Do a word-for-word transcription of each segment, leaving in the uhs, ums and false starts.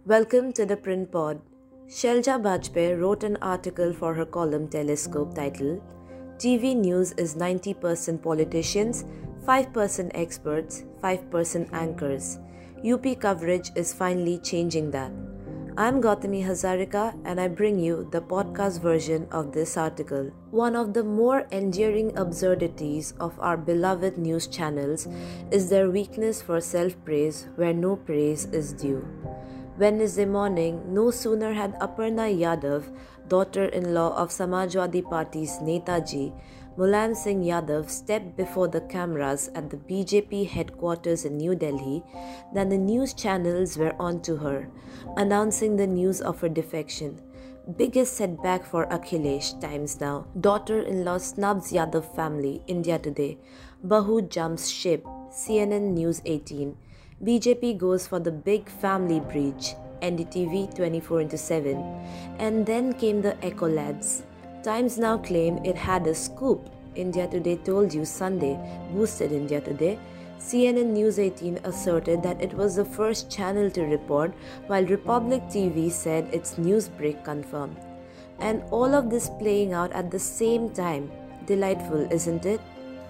Welcome to the Print Pod. Shelja Bajpayee wrote an article for her column Telescope titled T V News is ninety percent politicians, five percent experts, five percent anchors. U P coverage is finally changing that. I'm Gautami Hazarika and I bring you the podcast version of this article. One of the more enduring absurdities of our beloved news channels is their weakness for self-praise where no praise is due. Wednesday morning, no sooner had Aparna Yadav, daughter-in-law of Samajwadi Party's Netaji, Mulayam Singh Yadav, stepped before the cameras at the B J P headquarters in New Delhi than the news channels were on to her, announcing the news of her defection. Biggest setback for Akhilesh, Times Now. Daughter-in-law snubs Yadav family, India Today. Bahu jumps ship, C N N News eighteen. B J P goes for the big family breach, N D T V twenty-four into seven. And then came the Echo Lads. Times Now claimed it had a scoop. India Today told you Sunday, boosted India Today. C N N News eighteen asserted that it was the first channel to report, while Republic T V said its news break confirmed. And all of this playing out at the same time. Delightful, isn't it?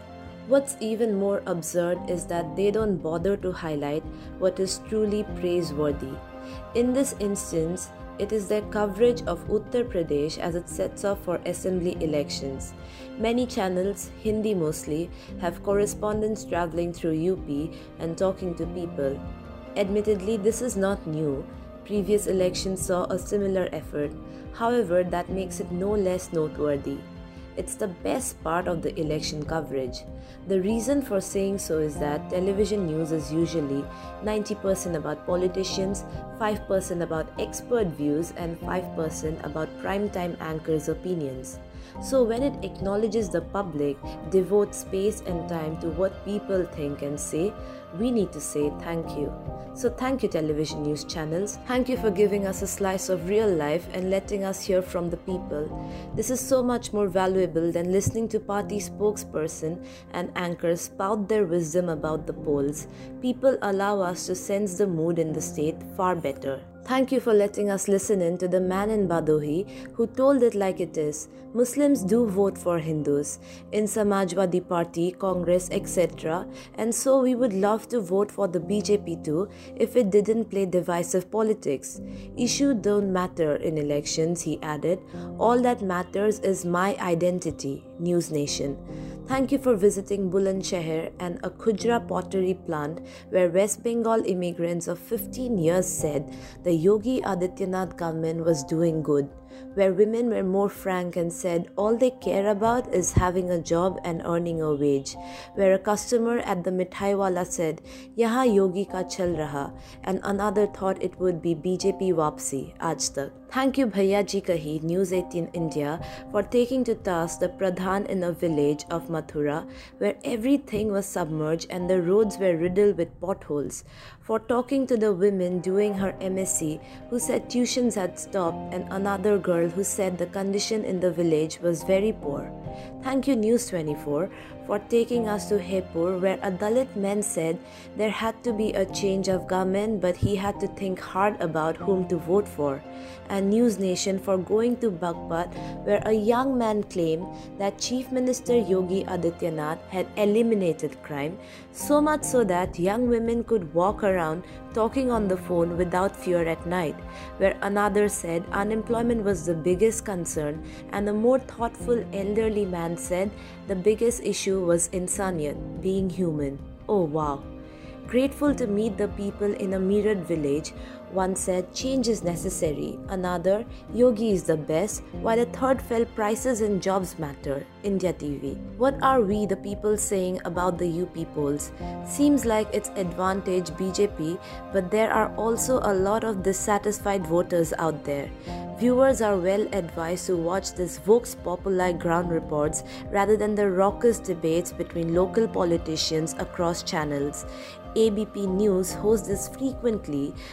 What's even more absurd is that they don't bother to highlight what is truly praiseworthy. In this instance, it is their coverage of Uttar Pradesh as it sets off for assembly elections. Many channels, Hindi mostly, have correspondents traveling through U P and talking to people. Admittedly, this is not new. Previous elections saw a similar effort. However, that makes it no less noteworthy. It's the best part of the election coverage. The reason for saying so is that television news is usually ninety percent about politicians, five percent about expert views, and five percent about primetime anchors' opinions. So when it acknowledges the public, devotes space and time to what people think and say, we need to say thank you. So thank you, television news channels. Thank you for giving us a slice of real life and letting us hear from the people. This is so much more valuable than listening to party spokesperson and anchors spout their wisdom about the polls. People allow us to sense the mood in the state far better. Thank you for letting us listen in to the man in Bhadohi who told it like it is. Muslims do vote for Hindus in Samajwadi Party, Congress, et cetera. And so we would love to vote for the B J P too if it didn't play divisive politics. Issues don't matter in elections, he added. All that matters is my identity. News Nation. Thank you for visiting Bulandshahr and a Khujra pottery plant where West Bengal immigrants of fifteen years said the Yogi Adityanath government was doing good, where women were more frank and said all they care about is having a job and earning a wage, where a customer at the Mithai Wala said, Yaha Yogi ka chal raha, and another thought it would be B J P Wapsi, Aaj Tak. Thank you Bhaiya Ji Kahi, News eighteen India, for taking to task the Pradhan in a village of Mathura where everything was submerged and the roads were riddled with potholes, for talking to the women doing her M S c who said tuitions had stopped and another girl who said the condition in the village was very poor. Thank you News twenty-four for taking us to Hepur where a Dalit man said there had to be a change of government but he had to think hard about whom to vote for. And News Nation for going to Bagpat where a young man claimed that Chief Minister Yogi Adityanath had eliminated crime, so much so that young women could walk around talking on the phone without fear at night, where another said unemployment was the biggest concern and a more thoughtful elderly man said the biggest issue was insaniyat, being human. Oh wow. Grateful to meet the people in a mirrored village, one said change is necessary, another Yogi is the best, while a third felt prices and jobs matter, India T V. What are we the people saying about the U P polls? Seems like it's advantage B J P, but there are also a lot of dissatisfied voters out there. Viewers are well advised to watch this Vox Populi ground reports rather than the raucous debates between local politicians across channels. A B P News hosts this frequently where all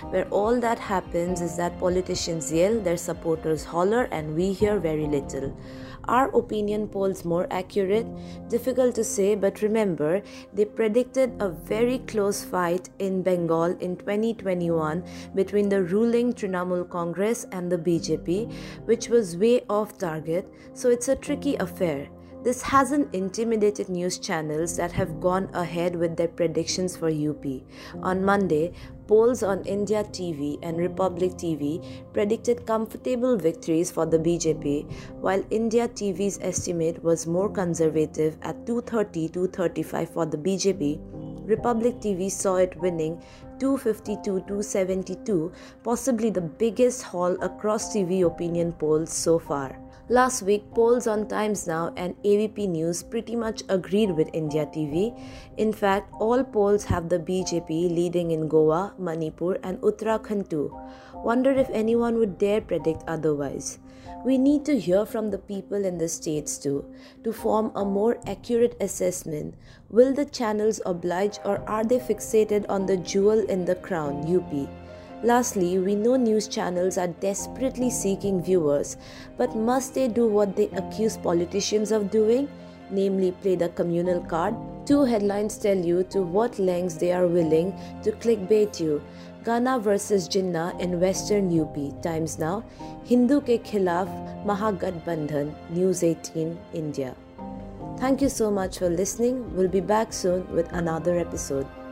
all that happens is that politicians yell, their supporters holler, and we hear very little. Are opinion polls more accurate? Difficult to say, but remember, they predicted a very close fight in Bengal in twenty twenty-one between the ruling Trinamool Congress and the B J P, which was way off target, so it's a tricky affair. This hasn't intimidated news channels that have gone ahead with their predictions for U P. On Monday, polls on India T V and Republic T V predicted comfortable victories for the B J P, while India T V's estimate was more conservative at two thirty to two thirty-five for the B J P. Republic T V saw it winning two fifty-two to two seventy-two, possibly the biggest haul across T V opinion polls so far. Last week, polls on Times Now and A B P News pretty much agreed with India T V. In fact, all polls have the B J P leading in Goa, Manipur and Uttarakhand too. Wonder if anyone would dare predict otherwise. We need to hear from the people in the states too, to form a more accurate assessment. Will the channels oblige, or are they fixated on the jewel in the crown, U P? Lastly, we know news channels are desperately seeking viewers, but must they do what they accuse politicians of doing, namely play the communal card? Two headlines tell you to what lengths they are willing to clickbait you. Ghana versus Jinnah in Western U P, Times Now. Hindu ke khilaf Mahagathbandhan, News eighteen, India. Thank you so much for listening. We'll be back soon with another episode.